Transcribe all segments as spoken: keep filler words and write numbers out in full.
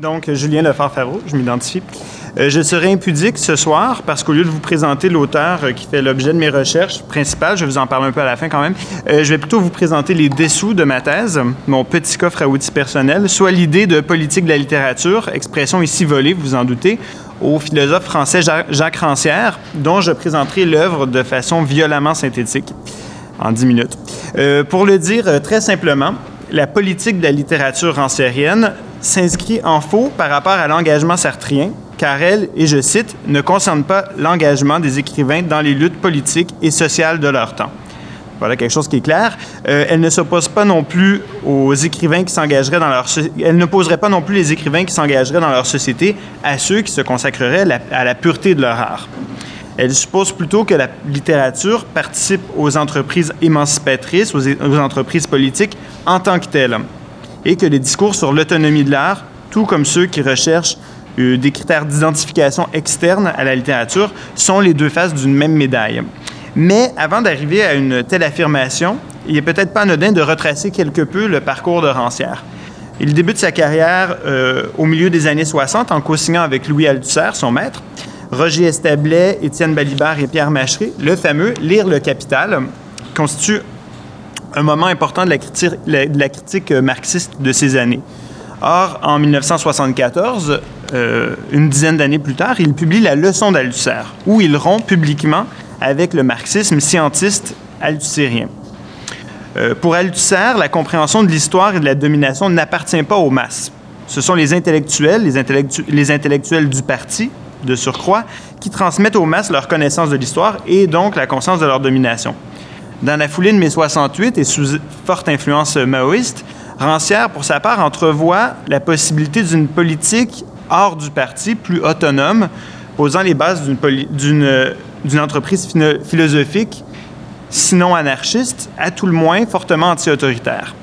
Donc, Julien Lefort-Favreau, je m'identifie. Euh, je serai impudique ce soir parce qu'au lieu de vous présenter l'auteur euh, qui fait l'objet de mes recherches principales, je vais vous en parler un peu à la fin quand même, euh, je vais plutôt vous présenter les dessous de ma thèse, mon petit coffre à outils personnel, soit l'idée de politique de la littérature, expression ici volée, vous vous en doutez, au philosophe français Jacques Rancière, dont je présenterai l'œuvre de façon violemment synthétique, en dix minutes. Euh, pour le dire euh, très simplement, la politique de la littérature ranciérienne s'inscrit en faux par rapport à l'engagement sartrien, car elle, et je cite, ne concerne pas l'engagement des écrivains dans les luttes politiques et sociales de leur temps. Voilà quelque chose qui est clair. Euh, elle ne s'oppose pas non plus aux écrivains qui s'engageraient dans leur... Elle n'opposerait pas non plus les écrivains qui s'engageraient dans leur société à ceux qui se consacreraient la... à la pureté de leur art. Elle suppose plutôt que la littérature participe aux entreprises émancipatrices, aux, é... aux entreprises politiques en tant que telles, et que les discours sur l'autonomie de l'art, tout comme ceux qui recherchent euh, des critères d'identification externes à la littérature, sont les deux faces d'une même médaille. Mais avant d'arriver à une telle affirmation, il n'est peut-être pas anodin de retracer quelque peu le parcours de Rancière. Il débute sa carrière euh, au milieu des années soixante en co-signant avec Louis Althusser, son maître, Roger Establet, Étienne Balibar et Pierre Macheret, le fameux « Lire le Capital » constitue un moment important de la critique, de la critique marxiste de ces années. Or, en mille neuf cent soixante-quatorze, euh, une dizaine d'années plus tard, il publie la Leçon d'Althusser, où il rompt publiquement avec le marxisme scientiste althussérien. Euh, pour Althusser, la compréhension de l'histoire et de la domination n'appartient pas aux masses. Ce sont les intellectuels, les, intellectu- les intellectuels du parti, de surcroît, qui transmettent aux masses leur connaissance de l'histoire et donc la conscience de leur domination. Dans la foulée de mai soixante-huit et sous forte influence maoïste, Rancière, pour sa part, entrevoit la possibilité d'une politique hors du parti, plus autonome, posant les bases d'une, poli- d'une, d'une entreprise phino- philosophique, sinon anarchiste, à tout le moins fortement anti-autoritaire.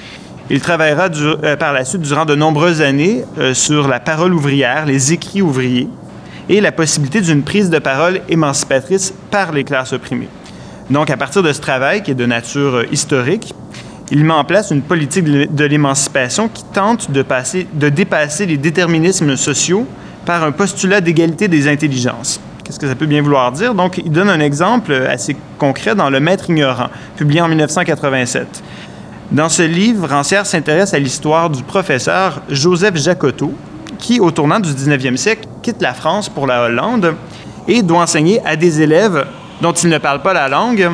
Il travaillera du, euh, par la suite durant de nombreuses années euh, sur la parole ouvrière, les écrits ouvriers, et la possibilité d'une prise de parole émancipatrice par les classes opprimées. Donc, à partir de ce travail, qui est de nature euh, historique, il met en place une politique de l'émancipation qui tente de, passer, de dépasser les déterminismes sociaux par un postulat d'égalité des intelligences. Qu'est-ce que ça peut bien vouloir dire? Donc, il donne un exemple assez concret dans Le Maître ignorant, publié en mille neuf cent quatre-vingt-sept. Dans ce livre, Rancière s'intéresse à l'histoire du professeur Joseph Jacotot, qui, au tournant du dix-neuvième siècle, quitte la France pour la Hollande et doit enseigner à des élèves dont il ne parle pas la langue,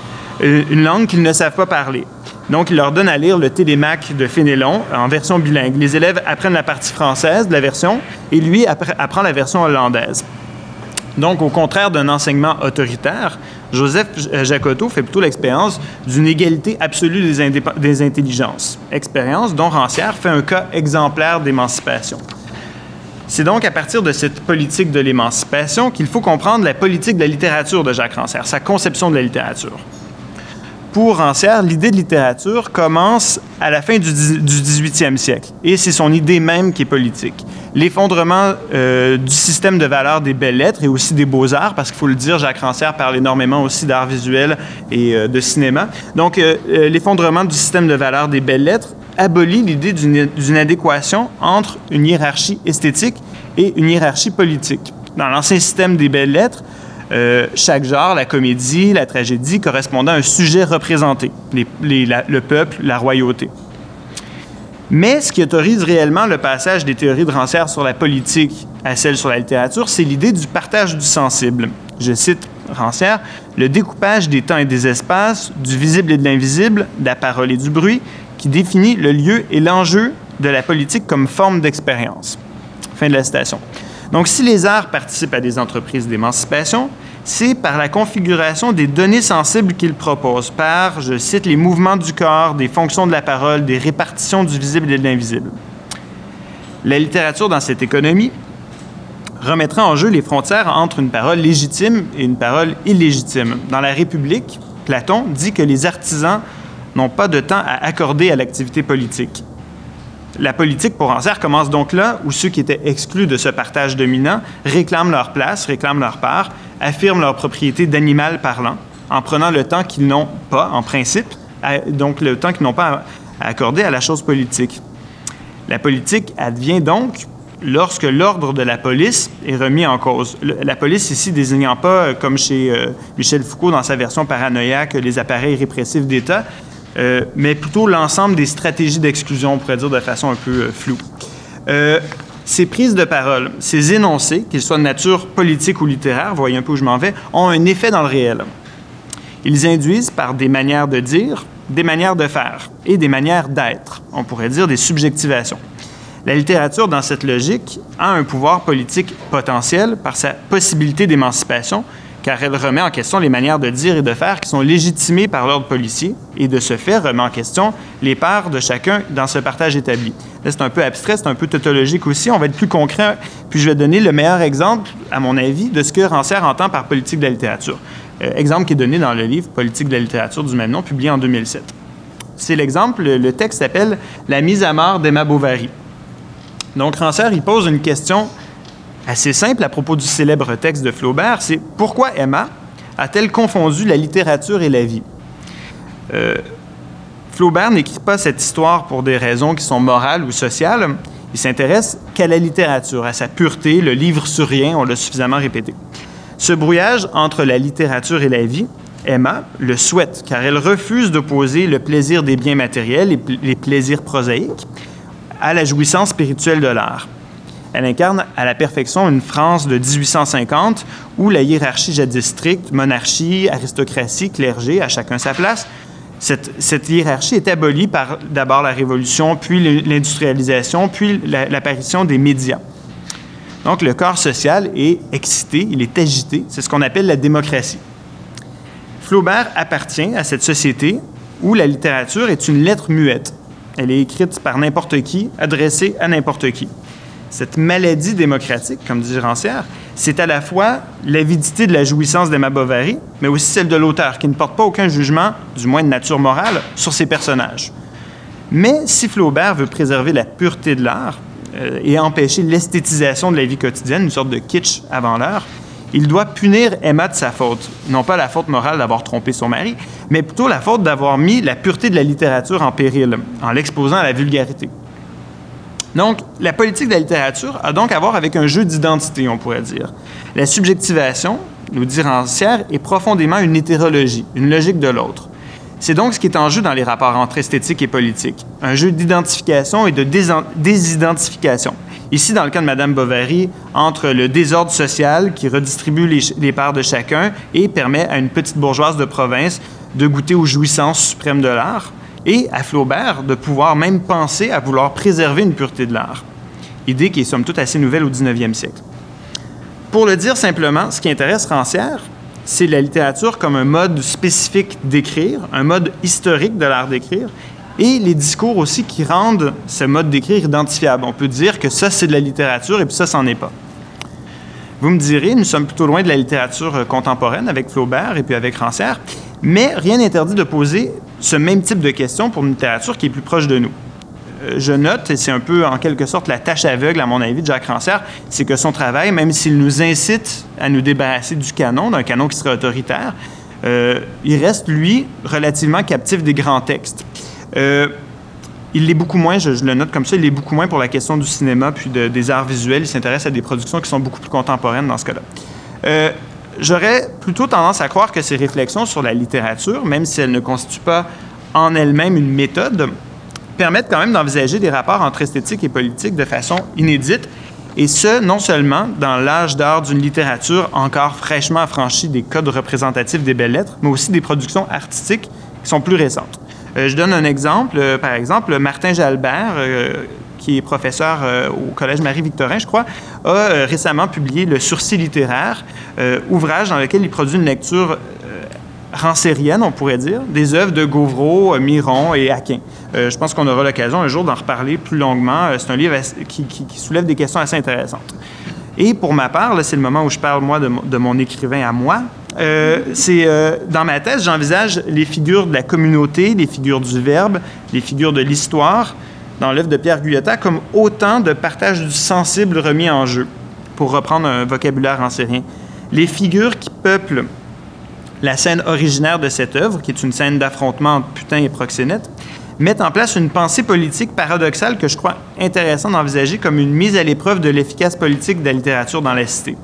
une langue qu'ils ne savent pas parler. Donc, il leur donne à lire le Télémaque de Fénélon en version bilingue. Les élèves apprennent la partie française de la version et lui apprend la version hollandaise. Donc, au contraire d'un enseignement autoritaire, Joseph Jacotot fait plutôt l'expérience d'une égalité absolue des, indép- des intelligences, expérience dont Rancière fait un cas exemplaire d'émancipation. C'est donc à partir de cette politique de l'émancipation qu'il faut comprendre la politique de la littérature de Jacques Rancière, sa conception de la littérature. Pour Rancière, l'idée de littérature commence à la fin du dix-huitième siècle, et c'est son idée même qui est politique. L'effondrement euh, du système de valeurs des belles-lettres et aussi des beaux-arts, parce qu'il faut le dire, Jacques Rancière parle énormément aussi d'art visuel et euh, de cinéma. Donc, euh, l'effondrement du système de valeurs des belles-lettres abolit l'idée d'une, d'une adéquation entre une hiérarchie esthétique et une hiérarchie politique. Dans l'ancien système des belles-lettres, Euh, chaque genre, la comédie, la tragédie, correspondant à un sujet représenté, les, les, la, le peuple, la royauté. Mais ce qui autorise réellement le passage des théories de Rancière sur la politique à celle sur la littérature, c'est l'idée du partage du sensible. Je cite Rancière, « Le découpage des temps et des espaces, du visible et de l'invisible, de la parole et du bruit, qui définit le lieu et l'enjeu de la politique comme forme d'expérience. » Fin de la citation. Donc, si les arts participent à des entreprises d'émancipation, c'est par la configuration des données sensibles qu'ils proposent, par, je cite, les mouvements du corps, des fonctions de la parole, des répartitions du visible et de l'invisible. La littérature, dans cette économie, remettra en jeu les frontières entre une parole légitime et une parole illégitime. Dans La République, Platon dit que les artisans n'ont pas de temps à accorder à l'activité politique. La politique, pour Rancière, commence donc là où ceux qui étaient exclus de ce partage dominant réclament leur place, réclament leur part, affirment leur propriété d'animal parlant, en prenant le temps qu'ils n'ont pas, en principe, à, donc le temps qu'ils n'ont pas à accorder à la chose politique. La politique advient donc lorsque l'ordre de la police est remis en cause. La police ici désignant pas, comme chez euh, Michel Foucault dans sa version paranoïaque, les appareils répressifs d'État, euh, mais plutôt l'ensemble des stratégies d'exclusion, on pourrait dire de façon un peu euh, floue. Euh, ces prises de parole, ces énoncés, qu'ils soient de nature politique ou littéraire, voyez un peu où je m'en vais, ont un effet dans le réel. Ils induisent par des manières de dire, des manières de faire et des manières d'être, on pourrait dire des subjectivations. La littérature, dans cette logique, a un pouvoir politique potentiel par sa possibilité d'émancipation, car elle remet en question les manières de dire et de faire qui sont légitimées par l'ordre policier et, de ce fait, remet en question les parts de chacun dans ce partage établi. Là, c'est un peu abstrait, c'est un peu tautologique aussi. On va être plus concret, puis je vais donner le meilleur exemple, à mon avis, de ce que Rancière entend par politique de la littérature. Euh, exemple qui est donné dans le livre « Politique de la littérature » du même nom, publié en deux mille sept. C'est l'exemple, le texte s'appelle « La mise à mort d'Emma Bovary ». Donc, Rancière, il pose une question assez simple à propos du célèbre texte de Flaubert, c'est « Pourquoi Emma a-t-elle confondu la littérature et la vie? Euh, » Flaubert n'écrit pas cette histoire pour des raisons qui sont morales ou sociales. Il s'intéresse qu'à la littérature, à sa pureté, le livre sur rien, on l'a suffisamment répété. Ce brouillage entre la littérature et la vie, Emma le souhaite, car elle refuse d'opposer le plaisir des biens matériels et les plaisirs prosaïques à la jouissance spirituelle de l'art. Elle incarne à la perfection une France de dix-huit cent cinquante où la hiérarchie jadis stricte, monarchie, aristocratie, clergé, à chacun sa place, cette, cette hiérarchie est abolie par d'abord la Révolution, puis l'industrialisation, puis l'apparition des médias. Donc, le corps social est excité, il est agité, c'est ce qu'on appelle la démocratie. Flaubert appartient à cette société où la littérature est une lettre muette. Elle est écrite par n'importe qui, adressée à n'importe qui. Cette maladie démocratique, comme dit Rancière, c'est à la fois l'avidité de la jouissance d'Emma Bovary, mais aussi celle de l'auteur, qui ne porte pas aucun jugement, du moins de nature morale, sur ses personnages. Mais si Flaubert veut préserver la pureté de l'art euh, et empêcher l'esthétisation de la vie quotidienne, une sorte de kitsch avant l'heure, il doit punir Emma de sa faute. Non pas la faute morale d'avoir trompé son mari, mais plutôt la faute d'avoir mis la pureté de la littérature en péril, en l'exposant à la vulgarité. Donc, la politique de la littérature a donc à voir avec un jeu d'identité, on pourrait dire. La subjectivation, nous dit Rancière, est profondément une hétérologie, une logique de l'autre. C'est donc ce qui est en jeu dans les rapports entre esthétique et politique, un jeu d'identification et de désidentification. Ici, dans le cas de Madame Bovary, entre le désordre social qui redistribue les, les parts de chacun et permet à une petite bourgeoise de province de goûter aux jouissances suprêmes de l'art, et à Flaubert de pouvoir même penser à vouloir préserver une pureté de l'art. Idée qui est somme toute assez nouvelle au dix-neuvième siècle. Pour le dire simplement, ce qui intéresse Rancière, c'est la littérature comme un mode spécifique d'écrire, un mode historique de l'art d'écrire, et les discours aussi qui rendent ce mode d'écrire identifiable. On peut dire que ça, c'est de la littérature, et puis ça, c'en est pas. Vous me direz, nous sommes plutôt loin de la littérature contemporaine avec Flaubert et puis avec Rancière, mais rien n'interdit de poser ce même type de questions pour une littérature qui est plus proche de nous. Euh, je note, et c'est un peu en quelque sorte la tâche aveugle, à mon avis, de Jacques Rancière, c'est que son travail, même s'il nous incite à nous débarrasser du canon, d'un canon qui serait autoritaire, euh, il reste, lui, relativement captif des grands textes. Euh, il l'est beaucoup moins, je, je le note comme ça, il l'est beaucoup moins pour la question du cinéma puis de, des arts visuels. Il s'intéresse à des productions qui sont beaucoup plus contemporaines dans ce cas-là. Euh, J'aurais plutôt tendance à croire que ces réflexions sur la littérature, même si elles ne constituent pas en elles-mêmes une méthode, permettent quand même d'envisager des rapports entre esthétique et politique de façon inédite, et ce, non seulement dans l'âge d'or d'une littérature encore fraîchement affranchie des codes représentatifs des belles-lettres, mais aussi des productions artistiques qui sont plus récentes. Euh, je donne un exemple. Euh, par exemple, Martin Jalbert, euh, qui est professeur euh, au Collège Marie-Victorin, je crois, a euh, récemment publié Le Sursis littéraire, euh, ouvrage dans lequel il produit une lecture euh, ranciérienne, on pourrait dire, des œuvres de Gauvreau, euh, Miron et Aquin. Euh, je pense qu'on aura l'occasion un jour d'en reparler plus longuement. Euh, c'est un livre assez, qui, qui, qui soulève des questions assez intéressantes. Et pour ma part, là, c'est le moment où je parle, moi, de, de mon écrivain à moi. Euh, c'est, euh, dans ma thèse, j'envisage les figures de la communauté, les figures du verbe, les figures de l'histoire, dans l'œuvre de Pierre Guyetta, comme autant de partage du sensible remis en jeu, pour reprendre un vocabulaire rancérien. Les figures qui peuplent la scène originaire de cette œuvre, qui est une scène d'affrontement entre putain et proxénète, mettent en place une pensée politique paradoxale que je crois intéressant d'envisager comme une mise à l'épreuve de l'efficace politique de la littérature dans la cité.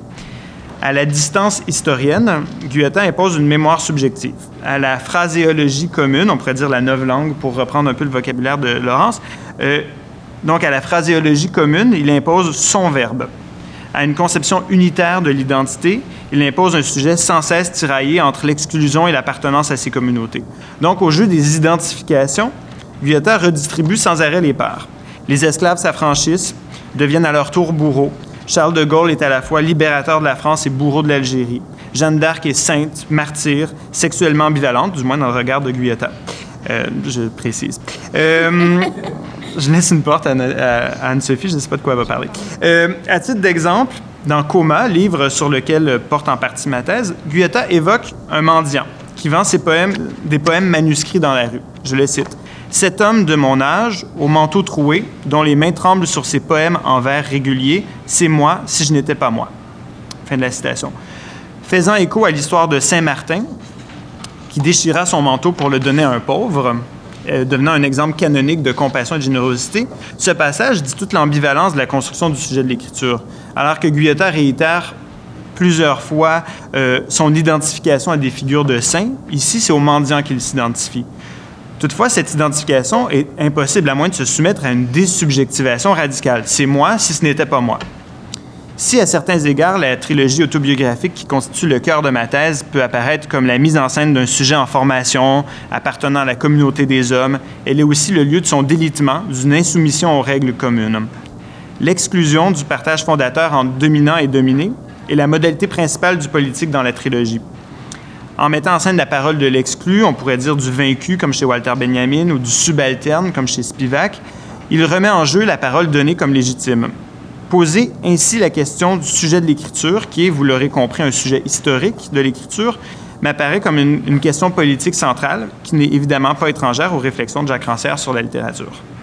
À la distance historienne, Guyotat impose une mémoire subjective. À la phraséologie commune, on pourrait dire la novlangue pour reprendre un peu le vocabulaire de Laurence, euh, donc à la phraséologie commune, il impose son verbe. À une conception unitaire de l'identité, il impose un sujet sans cesse tiraillé entre l'exclusion et l'appartenance à ses communautés. Donc, au jeu des identifications, Guyotat redistribue sans arrêt les parts. Les esclaves s'affranchissent, deviennent à leur tour bourreaux. Charles de Gaulle est à la fois libérateur de la France et bourreau de l'Algérie. Jeanne d'Arc est sainte, martyre, sexuellement ambivalente, du moins dans le regard de Guyotat. Euh, je précise. Euh, je laisse une porte à, à, à Anne-Sophie, je ne sais pas de quoi elle va parler. Euh, à titre d'exemple, dans Coma, livre sur lequel porte en partie ma thèse, Guyotat évoque un mendiant qui vend ses poèmes, des poèmes manuscrits dans la rue. Je le cite. « Cet homme de mon âge, au manteau troué, dont les mains tremblent sur ses poèmes en vers réguliers, c'est moi si je n'étais pas moi. » Fin de la citation. Faisant écho à l'histoire de Saint-Martin, qui déchira son manteau pour le donner à un pauvre, euh, devenant un exemple canonique de compassion et de générosité, ce passage dit toute l'ambivalence de la construction du sujet de l'écriture. Alors que Guyotat réitère plusieurs fois euh, son identification à des figures de saints, ici, c'est aux mendiants qu'il s'identifie. Toutefois, cette identification est impossible à moins de se soumettre à une désubjectivation radicale. C'est moi si ce n'était pas moi. Si, à certains égards, la trilogie autobiographique qui constitue le cœur de ma thèse peut apparaître comme la mise en scène d'un sujet en formation, appartenant à la communauté des hommes, elle est aussi le lieu de son délitement, d'une insoumission aux règles communes. L'exclusion du partage fondateur entre dominant et dominé est la modalité principale du politique dans la trilogie. En mettant en scène la parole de l'exclu, on pourrait dire du vaincu, comme chez Walter Benjamin, ou du subalterne, comme chez Spivak, il remet en jeu la parole donnée comme légitime. Poser ainsi la question du sujet de l'écriture, qui est, vous l'aurez compris, un sujet historique de l'écriture, m'apparaît comme une, une question politique centrale, qui n'est évidemment pas étrangère aux réflexions de Jacques Rancière sur la littérature.